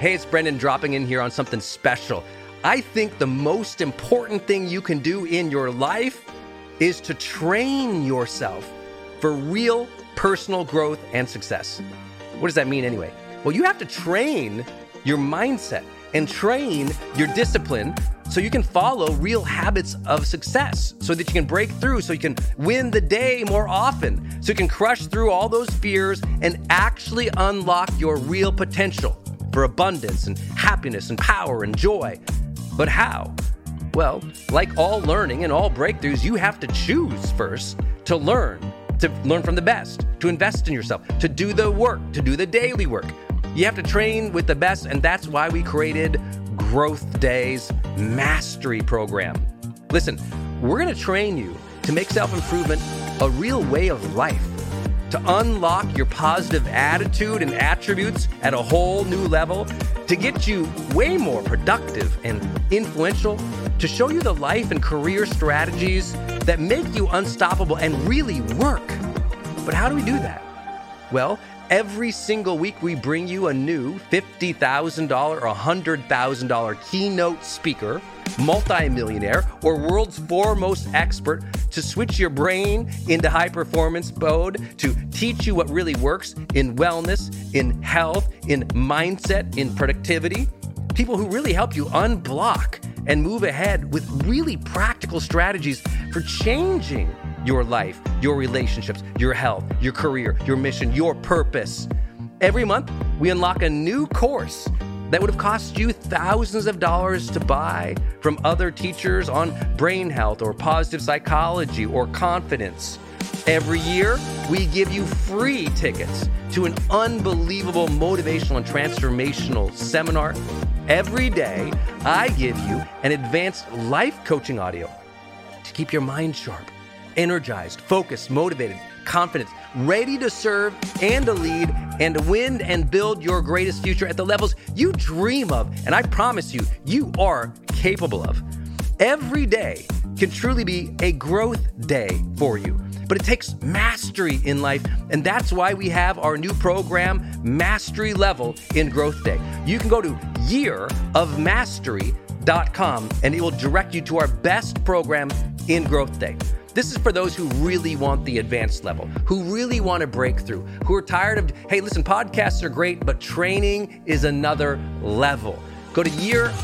Hey, it's Brendan dropping in here on something special. I think the most important thing you can do in your life is to train yourself for real personal growth and success. What does that mean anyway? Well, you have to train your mindset and train your discipline so you can follow real habits of success, so that you can break through, so you can win the day more often, so you can crush through all those fears and actually unlock your real potential for abundance and happiness and power and joy. But how? Well, like all learning and all breakthroughs, you have to choose first to learn from the best, to invest in yourself, to do the work, to do the daily work. You have to train with the best, and that's why we created Growth Day's Mastery Program. Listen, we're going to train you to make self-improvement a real way of life, to unlock your positive attitude and attributes at a whole new level, to get you way more productive and influential, to show you the life and career strategies that make you unstoppable and really work. But how do we do that? Well, every single week we bring you a new $50,000 or $100,000 keynote speaker, multimillionaire, or world's foremost expert to switch your brain into high performance mode, to teach you what really works in wellness, in health, in mindset, in productivity. People who really help you unblock and move ahead with really practical strategies for changing your life, your relationships, your health, your career, your mission, your purpose. Every month, we unlock a new course that would have cost you thousands of dollars to buy from other teachers on brain health or positive psychology or confidence. Every year, we give you free tickets to an unbelievable motivational and transformational seminar. Every day, I give you an advanced life coaching audio to keep your mind sharp, energized, focused, motivated, confident, ready to serve and to lead and to win and build your greatest future at the levels you dream of. And I promise you, you are capable of. Every day can truly be a growth day for you. But it takes mastery in life, and that's why we have our new program, Mastery Level in Growth Day. You can go to yearofmastery.com, and it will direct you to our best program in Growth Day. This is for those who really want the advanced level, who really want to break through, who are tired of, hey, listen, podcasts are great, but training is another level. Go to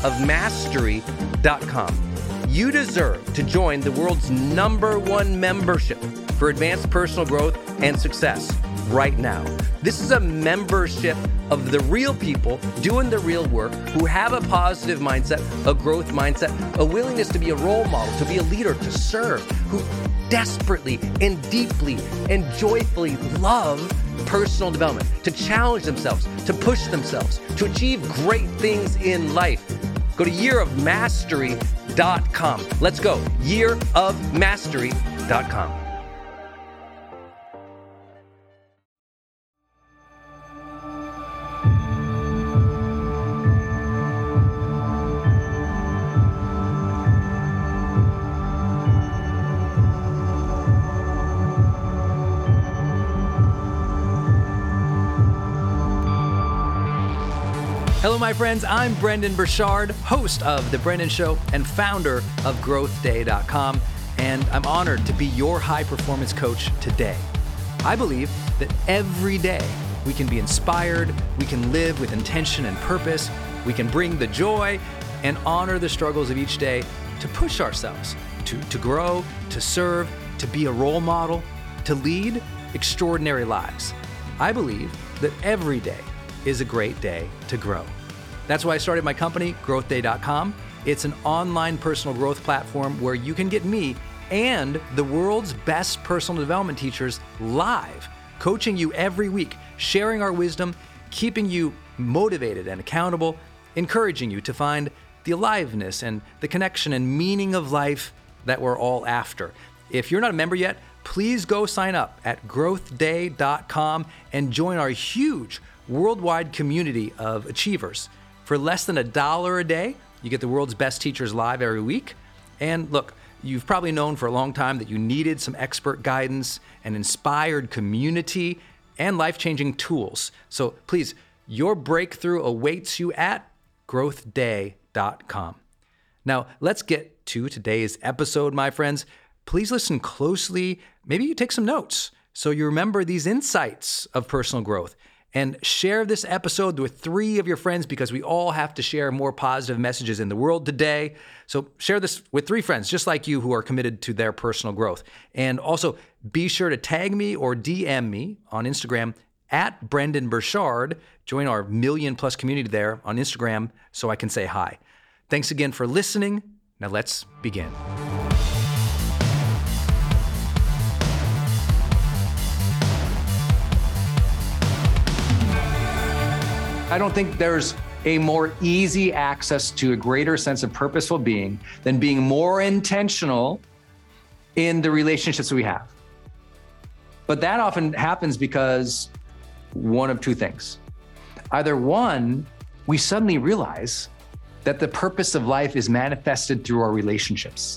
yearofmastery.com. You deserve to join the world's #1 membership for advanced personal growth and success right now. This is a membership of the real people doing the real work, who have a positive mindset, a growth mindset, a willingness to be a role model, to be a leader, to serve, who desperately and deeply and joyfully love personal development, to challenge themselves, to push themselves, to achieve great things in life. Go to yearofmastery.com. Let's go. yearofmastery.com. Hello, my friends. I'm Brendan Burchard, host of The Brendan Show and founder of GrowthDay.com, and I'm honored to be your high-performance coach today. I believe that every day we can be inspired, we can live with intention and purpose, we can bring the joy and honor the struggles of each day to push ourselves, to grow, to serve, to be a role model, to lead extraordinary lives. I believe that every day is a great day to grow. That's why I started my company, GrowthDay.com. It's an online personal growth platform where you can get me and the world's best personal development teachers live, coaching you every week, sharing our wisdom, keeping you motivated and accountable, encouraging you to find the aliveness and the connection and meaning of life that we're all after. If you're not a member yet, please go sign up at GrowthDay.com and join our huge worldwide community of achievers. For less than $1 a day, you get the world's best teachers live every week. And look, you've probably known for a long time that you needed some expert guidance, an inspired community, and life-changing tools. So please Your breakthrough awaits you at growthday.com. Now, let's get to today's episode, my friends. Please listen closely. Maybe you take some notes so you remember these insights of personal growth. And share this episode with 3 of your friends, because we all have to share more positive messages in the world today. So share this with 3 friends just like you who are committed to their personal growth. And also be sure to tag me or DM me on Instagram at Brendon Burchard. Join our 1 million+ community there on Instagram so I can say hi. Thanks again for listening. Now let's begin. I don't think there's a more easy access to a greater sense of purposeful being than being more intentional in the relationships we have. But that often happens because one of 2 things. Either 1, we suddenly realize that the purpose of life is manifested through our relationships.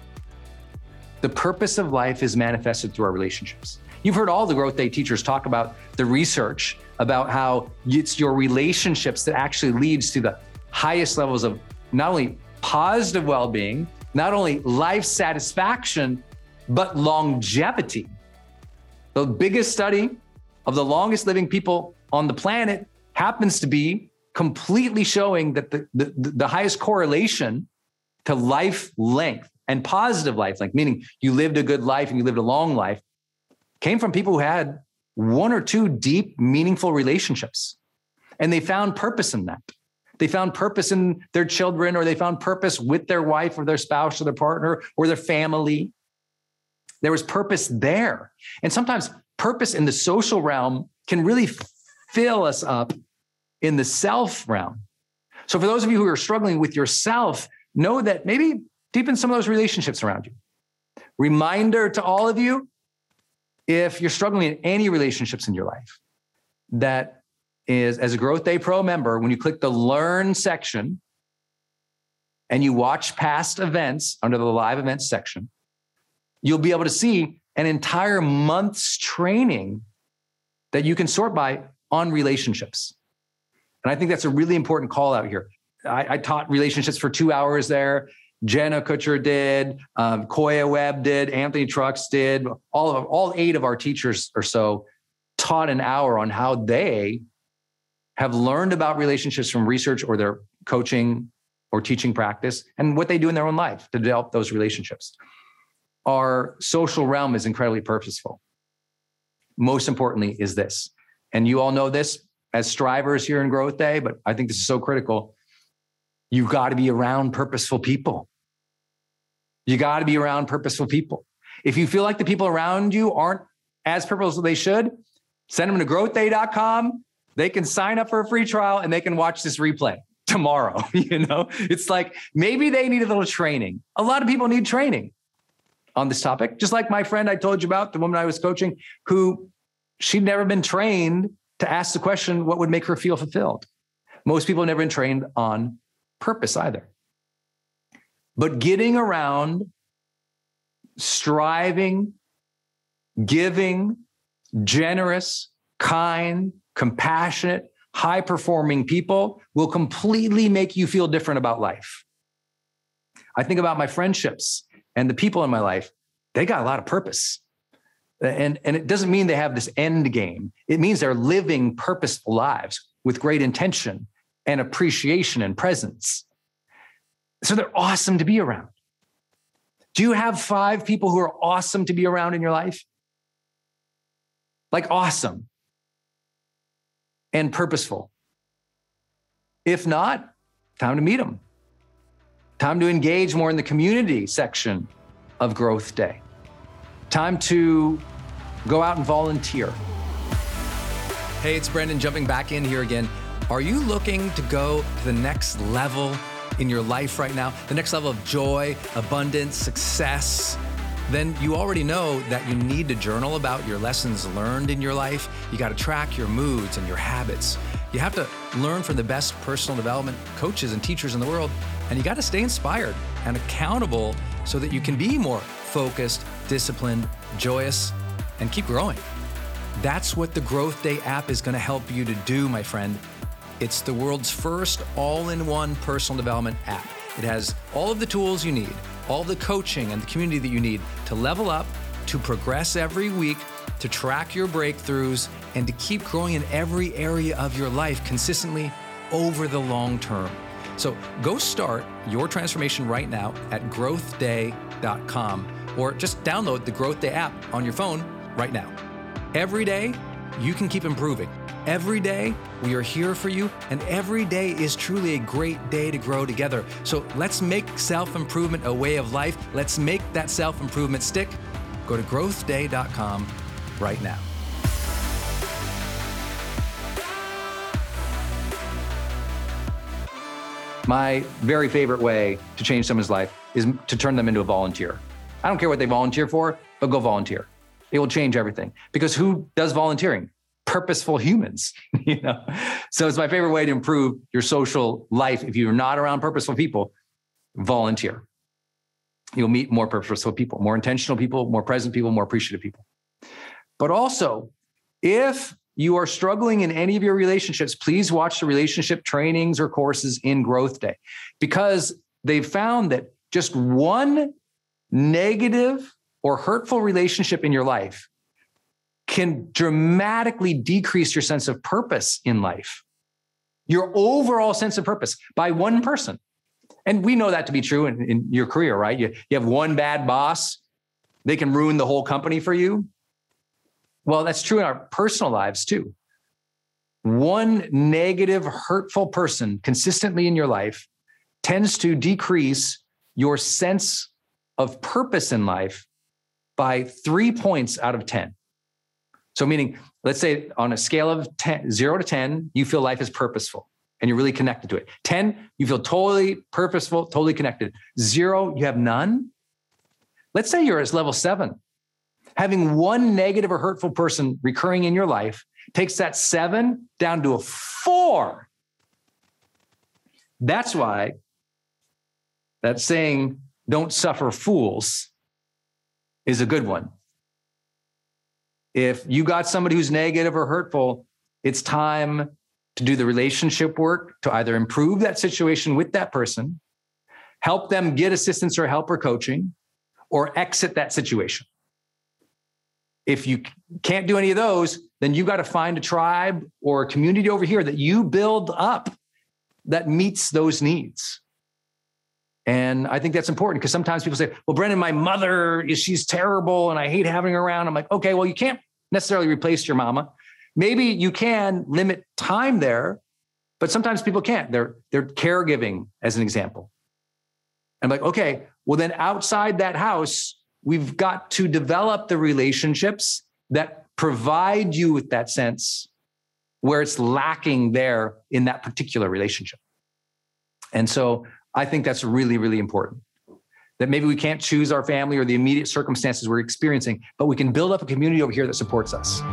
The purpose of life is manifested through our relationships. You've heard all the Growth Day teachers talk about the research about how it's your relationships that actually leads to the highest levels of not only positive well-being, not only life satisfaction, but longevity. The biggest study of the longest living people on the planet happens to be completely showing that the highest correlation to life length and positive life length, meaning you lived a good life and you lived a long life, came from people who had 1 or 2 deep, meaningful relationships. And they found purpose in that. They found purpose in their children, or they found purpose with their wife or their spouse or their partner or their family. There was purpose there. And sometimes purpose in the social realm can really fill us up in the self realm. So for those of you who are struggling with yourself, know that maybe deepen some of those relationships around you. Reminder to all of you, if you're struggling in any relationships in your life, that is, as a Growth Day Pro member, when you click the Learn section and you watch past events under the live events section, you'll be able to see an entire month's training that you can sort by on relationships. And I think that's a really important call out here. I taught relationships for 2 hours there. Jenna Kutcher did, Koya Webb did, Anthony Trucks did, all 8 of our teachers or so taught an hour on how they have learned about relationships from research or their coaching or teaching practice and what they do in their own life to develop those relationships. Our social realm is incredibly purposeful. Most importantly is this, and you all know this as strivers here in Growth Day, but I think this is so critical. You've got to be around purposeful people. You got to be around purposeful people. If you feel like the people around you aren't as purposeful as they should, send them to growthday.com. They can sign up for a free trial and they can watch this replay tomorrow. It's like maybe they need a little training. A lot of people need training on this topic. Just like my friend I told you about, the woman I was coaching, who she'd never been trained to ask the question, what would make her feel fulfilled? Most people have never been trained on purpose either. But getting around, striving, giving, generous, kind, compassionate, high-performing people will completely make you feel different about life. I think about my friendships and the people in my life. They got a lot of purpose. And it doesn't mean they have this end game. It means they're living purposeful lives with great intention and appreciation and presence. So they're awesome to be around. Do you have 5 people who are awesome to be around in your life? Like awesome and purposeful. If not, time to meet them. Time to engage more in the community section of Growth Day. Time to go out and volunteer. Hey, it's Brendon jumping back in here again. Are you looking to go to the next level in your life right now? The next level of joy, abundance, success? Then you already know that you need to journal about your lessons learned in your life. You got to track your moods and your habits. You have to learn from the best personal development coaches and teachers in the world. And you got to stay inspired and accountable so that you can be more focused, disciplined, joyous, and keep growing. That's what the Growth Day app is going to help you to do, my friend. It's the world's first all-in-one personal development app. It has all of the tools you need, all the coaching and the community that you need to level up, to progress every week, to track your breakthroughs, and to keep growing in every area of your life consistently over the long term. So go start your transformation right now at growthday.com, or just download the Growth Day app on your phone right now. Every day, you can keep improving. Every day, we are here for you, and every day is truly a great day to grow together. So let's make self-improvement a way of life. Let's make that self-improvement stick. Go to growthday.com right now. My very favorite way to change someone's life is to turn them into a volunteer. I don't care what they volunteer for, but go volunteer. It will change everything. Because who does volunteering? Purposeful humans, So it's my favorite way to improve your social life. If you're not around purposeful people, volunteer. You'll meet more purposeful people, more intentional people, more present people, more appreciative people. But also, if you are struggling in any of your relationships, please watch the relationship trainings or courses in Growth Day, because they've found that just one negative or hurtful relationship in your life can dramatically decrease your sense of purpose in life, your overall sense of purpose, by one person. And we know that to be true in your career, right? You have one bad boss, they can ruin the whole company for you. Well, that's true in our personal lives too. One negative, hurtful person consistently in your life tends to decrease your sense of purpose in life by 3 points out of 10. So meaning, let's say on a scale of 0 to 10, you feel life is purposeful and you're really connected to it. 10, you feel totally purposeful, totally connected. 0, you have none. Let's say you're at level 7. Having one negative or hurtful person recurring in your life takes that 7 down to a 4. That's why that saying, "Don't suffer fools," is a good one. If you got somebody who's negative or hurtful, it's time to do the relationship work to either improve that situation with that person, help them get assistance or help or coaching, or exit that situation. If you can't do any of those, then you got to find a tribe or a community over here that you build up that meets those needs. And I think that's important, because sometimes people say, well, Brendan, my mother, she's terrible and I hate having her around. I'm like, okay, well, you can't necessarily replace your mama. Maybe you can limit time there, but sometimes people can't. They're caregiving, as an example. I'm like, okay, well then outside that house, we've got to develop the relationships that provide you with that sense where it's lacking there in that particular relationship. And so I think that's really, really important, that maybe we can't choose our family or the immediate circumstances we're experiencing, but we can build up a community over here that supports us.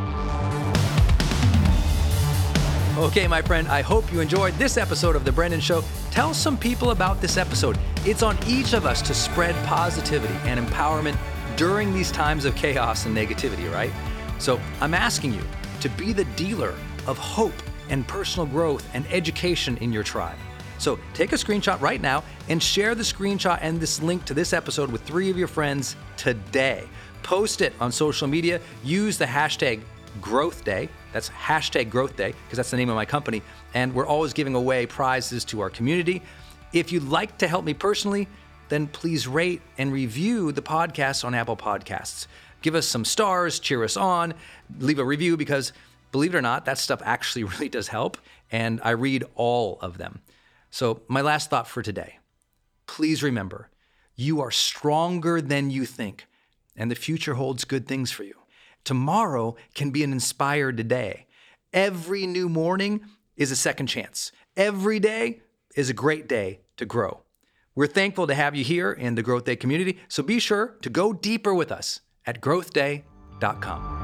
Okay, my friend, I hope you enjoyed this episode of The Brendan Show. Tell some people about this episode. It's on each of us to spread positivity and empowerment during these times of chaos and negativity, right? So I'm asking you to be the dealer of hope and personal growth and education in your tribe. So take a screenshot right now and share the screenshot and this link to this episode with 3 of your friends today. Post it on social media. Use the hashtag Growth Day. That's hashtag Growth Day, because that's the name of my company. And we're always giving away prizes to our community. If you'd like to help me personally, then please rate and review the podcast on Apple Podcasts. Give us some stars, cheer us on, leave a review, because believe it or not, that stuff actually really does help. And I read all of them. So my last thought for today, please remember, you are stronger than you think, and the future holds good things for you. Tomorrow can be an inspired day. Every new morning is a second chance. Every day is a great day to grow. We're thankful to have you here in the Growth Day community, so be sure to go deeper with us at growthday.com.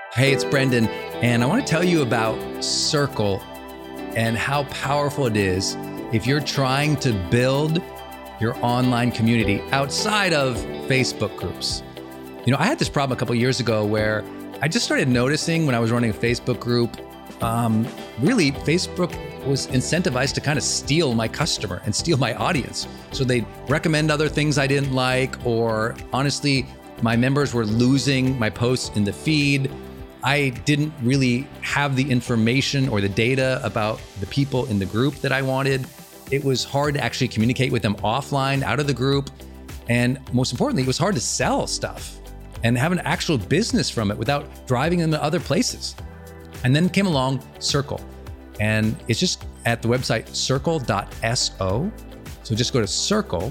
Hey, it's Brendan, and I want to tell you about Circle and how powerful it is if you're trying to build your online community outside of Facebook groups. You know, I had this problem a couple of years ago where I just started noticing when I was running a Facebook group, really Facebook was incentivized to kind of steal my customer and steal my audience. So they'd recommend other things I didn't like, or honestly, my members were losing my posts in the feed. I didn't really have the information or the data about the people in the group that I wanted. It was hard to actually communicate with them offline, out of the group. And most importantly, it was hard to sell stuff and have an actual business from it without driving them to other places. And then came along Circle. And it's just at the website circle.so. So just go to circle.so.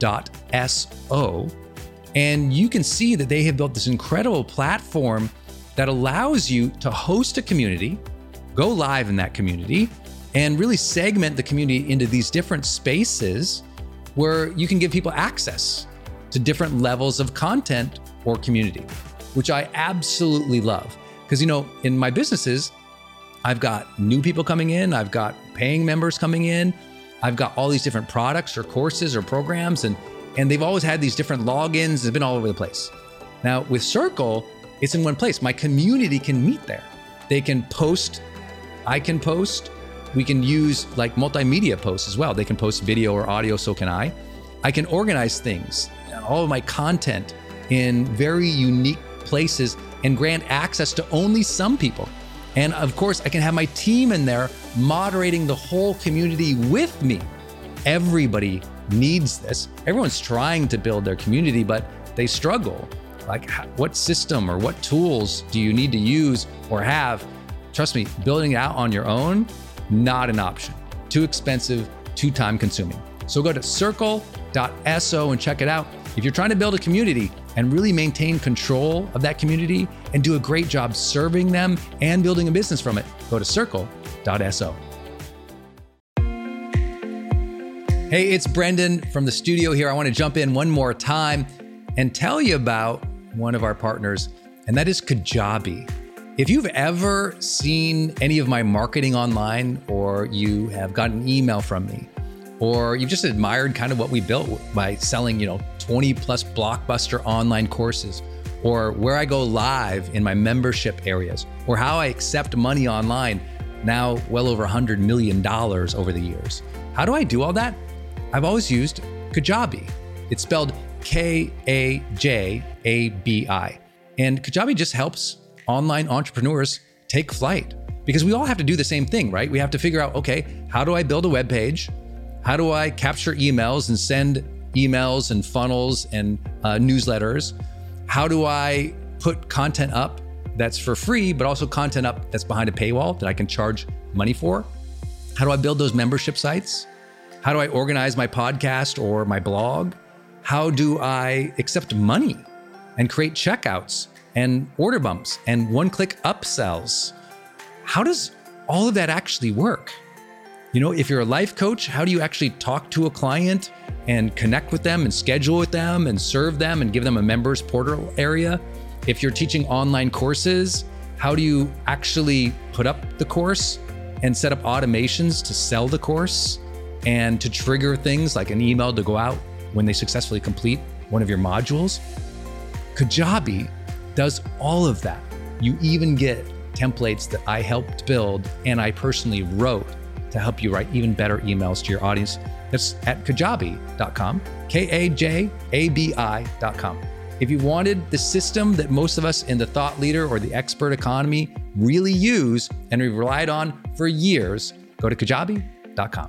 And you can see that they have built this incredible platform that allows you to host a community, go live in that community, and really segment the community into these different spaces where you can give people access to different levels of content or community, which I absolutely love. Because, you know, in my businesses, I've got new people coming in, I've got paying members coming in, I've got all these different products or courses or programs, and they've always had these different logins. It's been all over the place. Now with Circle, it's in one place. My community can meet there. They can post, I can post. We can use like multimedia posts as well. They can post video or audio, so can I. I can organize things, all of my content in very unique places and grant access to only some people. And of course, I can have my team in there moderating the whole community with me. Everybody needs this. Everyone's trying to build their community, but they struggle. Like, what system or what tools do you need to use or have? Trust me, building it out on your own, not an option. Too expensive, too time consuming. So go to circle.so and check it out. If you're trying to build a community and really maintain control of that community and do a great job serving them and building a business from it, go to circle.so. Hey, it's Brendan from the studio here. I want to jump in one more time and tell you about one of our partners, and that is Kajabi. If you've ever seen any of my marketing online, or you have gotten an email from me, or you've just admired kind of what we built by selling, 20 plus blockbuster online courses, or where I go live in my membership areas, or how I accept money online, now well over $100 million over the years. How do I do all that? I've always used Kajabi. It's spelled Kajabi. And Kajabi just helps online entrepreneurs take flight, because we all have to do the same thing, right? We have to figure out, okay, how do I build a web page? How do I capture emails and send emails and funnels and newsletters? How do I put content up that's for free, but also content up that's behind a paywall that I can charge money for? How do I build those membership sites? How do I organize my podcast or my blog? How do I accept money and create checkouts and order bumps and one-click upsells? How does all of that actually work? If you're a life coach, how do you actually talk to a client and connect with them and schedule with them and serve them and give them a members portal area? If you're teaching online courses, how do you actually put up the course and set up automations to sell the course and to trigger things like an email to go out when they successfully complete one of your modules? Kajabi does all of that. You even get templates that I helped build and I personally wrote to help you write even better emails to your audience. That's at kajabi.com, Kajabi.com. If you wanted the system that most of us in the thought leader or the expert economy really use and we've relied on for years, go to kajabi.com.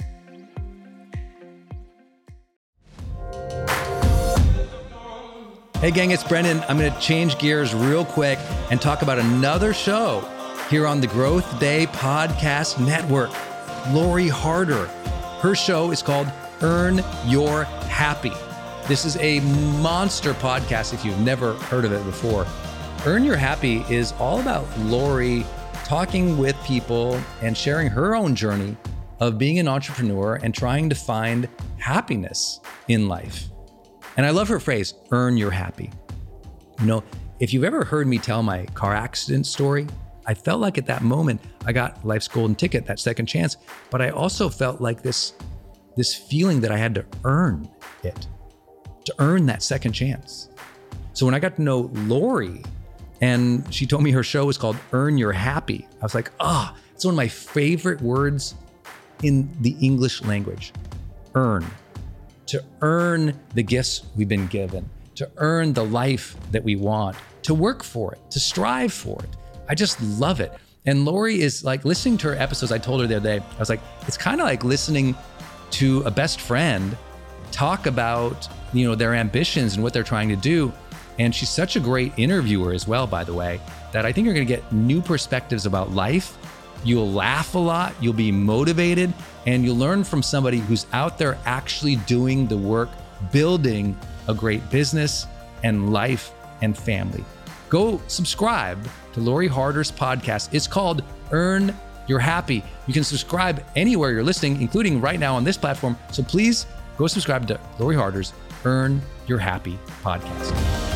Hey gang, it's Brendan. I'm going to change gears real quick and talk about another show here on the Growth Day Podcast Network. Lori Harder. Her show is called Earn Your Happy. This is a monster podcast if you've never heard of it before. Earn Your Happy is all about Lori talking with people and sharing her own journey of being an entrepreneur and trying to find happiness in life. And I love her phrase, earn your happy. if you've ever heard me tell my car accident story, I felt like at that moment I got life's golden ticket, that second chance, but I also felt like this feeling that I had to earn it, to earn that second chance. So when I got to know Lori and she told me her show was called Earn Your Happy, I was like, it's one of my favorite words in the English language. Earn. To earn the gifts we've been given, to earn the life that we want, to work for it, to strive for it. I just love it. And Lori is like, listening to her episodes, I told her the other day, I was like, it's kind of like listening to a best friend talk about, their ambitions and what they're trying to do. And she's such a great interviewer as well, by the way, that I think you're going to get new perspectives about life. You'll laugh a lot, you'll be motivated, and you'll learn from somebody who's out there actually doing the work, building a great business and life and family. Go subscribe to Lori Harder's podcast. It's called Earn Your Happy. You can subscribe anywhere you're listening, including right now on this platform. So please go subscribe to Lori Harder's Earn Your Happy podcast.